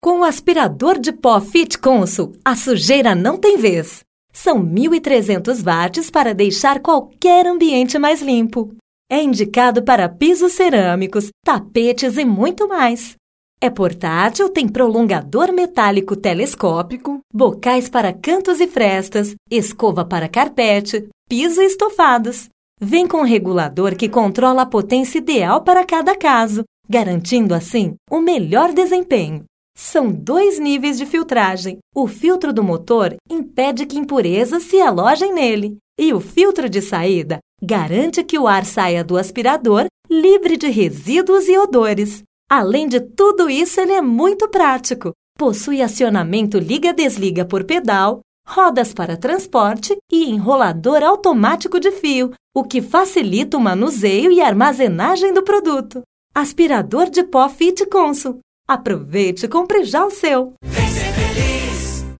Com o aspirador de pó Fit Consul, a sujeira não tem vez. São 1.300 watts para deixar qualquer ambiente mais limpo. É indicado para pisos cerâmicos, tapetes e muito mais. É portátil, tem prolongador metálico telescópico, bocais para cantos e frestas, escova para carpete, piso e estofados. Vem com um regulador que controla a potência ideal para cada caso, garantindo assim o melhor desempenho. São 2 níveis de filtragem. O filtro do motor impede que impurezas se alojem nele. E o filtro de saída garante que o ar saia do aspirador livre de resíduos e odores. Além de tudo isso, ele é muito prático. Possui acionamento liga-desliga por pedal, rodas para transporte e enrolador automático de fio, o que facilita o manuseio e armazenagem do produto. Aspirador de pó Fit Consul. Aproveite e compre já o seu!